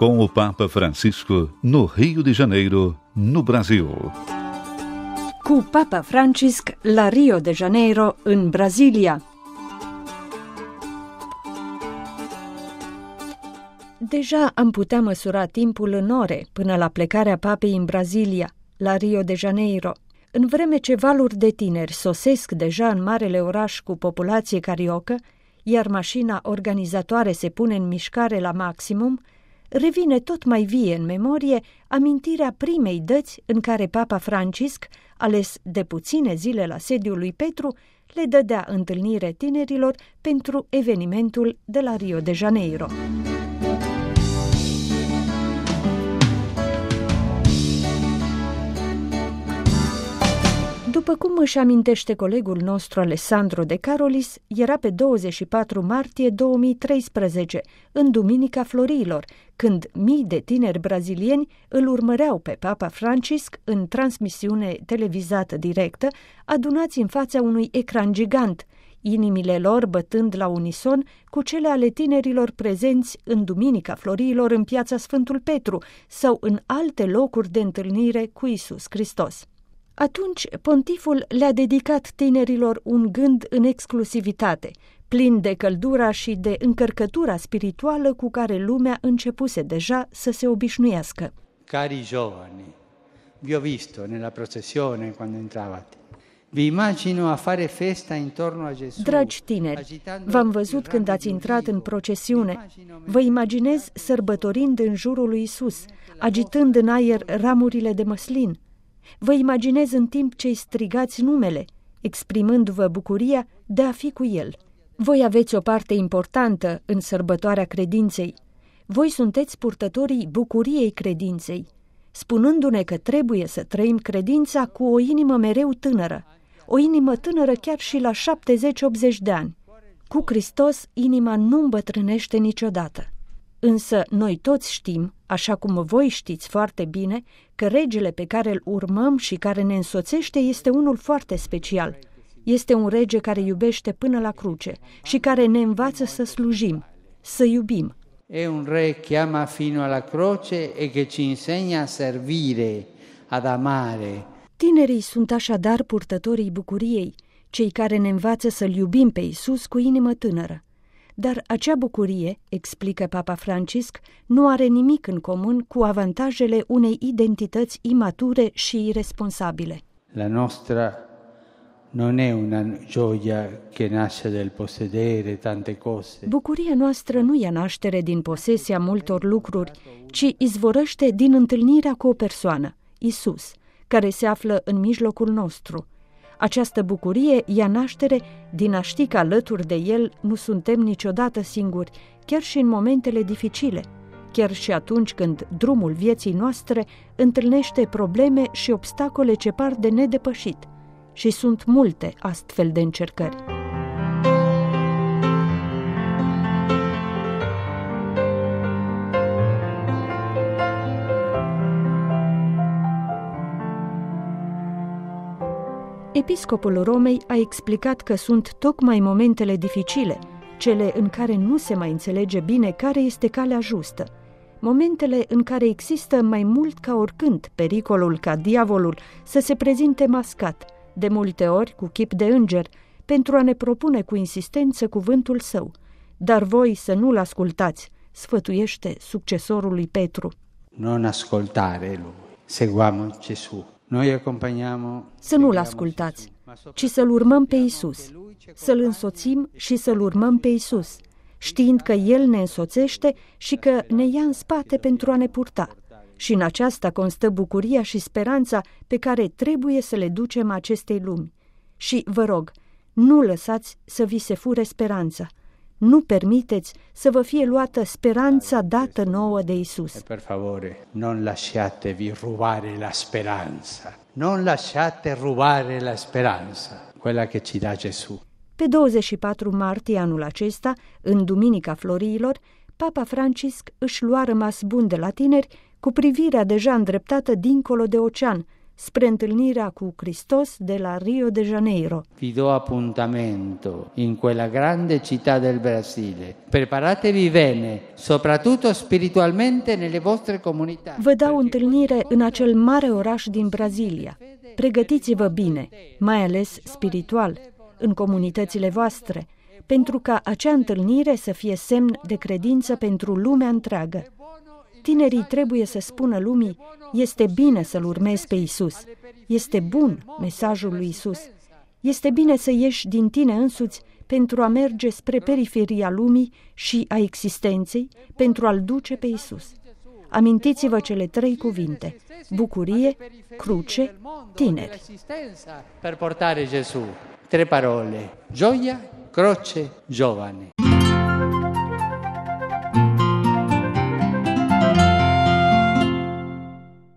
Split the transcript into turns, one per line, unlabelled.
com o Papa Francisco no Rio de Janeiro, no Brasil.
Cu Papa Francisc la Rio de Janeiro, în Brazilia. Deja am putea măsura timpul în ore până la plecarea papei în Brazilia, la Rio de Janeiro. În vreme ce valuri de tineri sosesc deja în marele oraș cu populație cariocă, iar mașina organizatoare se pune în mișcare la maximum, revine tot mai vie în memorie amintirea primei dăți în care Papa Francisc, ales de puține zile la sediul lui Petru, le dădea întâlnire tinerilor pentru evenimentul de la Rio de Janeiro. După cum își amintește colegul nostru Alessandro De Carolis, era pe 24 martie 2013, în Duminica Florilor, când mii de tineri brazilieni îl urmăreau pe Papa Francisc în transmisiune televizată directă, adunați în fața unui ecran gigant, inimile lor bătând la unison cu cele ale tinerilor prezenți în Duminica Florilor în Piața Sfântul Petru sau în alte locuri de întâlnire cu Iisus Hristos. Atunci, pontiful le-a dedicat tinerilor un gând în exclusivitate, plin de căldura și de încărcătura spirituală cu care lumea începuse deja să se obișnuiască.
Cari giovani, vi ho visto nella processione quando entravate. Vi immagino a fare festa intorno a Gesù.
Dragi tineri, v-am văzut când ați intrat în procesiune. Vă imaginez sărbătorind în jurul lui Isus, agitând în aer ramurile de măslin. Vă imaginez în timp ce-i strigați numele, exprimându-vă bucuria de a fi cu el. Voi aveți o parte importantă în sărbătoarea credinței. Voi sunteți purtătorii bucuriei credinței, spunându-ne că trebuie să trăim credința cu o inimă mereu tânără, o inimă tânără chiar și la 70-80 de ani. Cu Hristos, inima nu îmbătrânește niciodată. Însă noi toți știm, așa cum voi știți foarte bine, că regele pe care îl urmăm și care ne însoțește este unul foarte special. Este un rege care iubește până la cruce și care ne învață să slujim, să iubim.
E un re che ama fino alla croce e che ci insegna a servire, ad amare.
Tinerii sunt așadar purtătorii bucuriei, cei care ne învață să-L iubim pe Iisus cu inimă tânără. Dar acea bucurie, explică Papa Francisc, nu are nimic în comun cu avantajele unei identități imature și irresponsabile.
La nostra non è una gioia che nasce del possedere tante cose.
Bucuria noastră nu ia naștere din posesia multor lucruri, ci izvorăște din întâlnirea cu o persoană, Isus, care se află în mijlocul nostru. Această bucurie ia naștere din a ști că alături de El nu suntem niciodată singuri, chiar și în momentele dificile, chiar și atunci când drumul vieții noastre întâlnește probleme și obstacole ce par de nedepășit. Și sunt multe astfel de încercări. Episcopul Romei a explicat că sunt tocmai momentele dificile, cele în care nu se mai înțelege bine care este calea justă, momentele în care există mai mult ca oricând pericolul ca diavolul să se prezinte mascat, de multe ori cu chip de înger, pentru a ne propune cu insistență cuvântul său. Dar voi să nu-l ascultați, sfătuiește succesorul lui Petru.
Non ascoltare lui, seguiamo Gesù. Noi accompagniamo.
Să nu-l ascultați, ci să-l urmăm pe Iisus, să-l însoțim și să-l urmăm pe Iisus, știind că El ne însoțește și că ne ia în spate pentru a ne purta. Și în aceasta constă bucuria și speranța pe care trebuie să le ducem acestei lumi. Și vă rog, nu lăsați să vi se fure speranța. Nu permiteți să vă fie luată speranța dată nouă de Isus.
Per favore, non lasciatevi rubare la speranza. Non lasciate rubare la speranza, quella che ci dà Gesù.
Pe 24 martie anul acesta, în Duminica Florilor, Papa Francisc își lua rămas bun de la tineri cu privirea deja îndreptată dincolo de ocean, spre întâlnirea cu Hristos de la Rio de Janeiro.
Vi do appuntamento in quella grande città del Brasile. Preparatevi bene, soprattutto spiritualmente nelle vostre comunità.
Vă dau întâlnire în acel mare oraș din Brazilia. Pregătiți-vă bine, mai ales spiritual, în comunitățile voastre, pentru ca acea întâlnire să fie semn de credință pentru lumea întreagă. Tinerii trebuie să spună lumii, este bine să-L urmezi pe Isus. Este bun mesajul lui Isus. Este bine să ieși din tine însuți pentru a merge spre periferia lumii și a existenței, pentru a-L duce pe Isus. Amintiți-vă cele 3 cuvinte: bucurie, cruce, tineri.
Per portare Gesù. 3 parole: gioia, croce, giovane.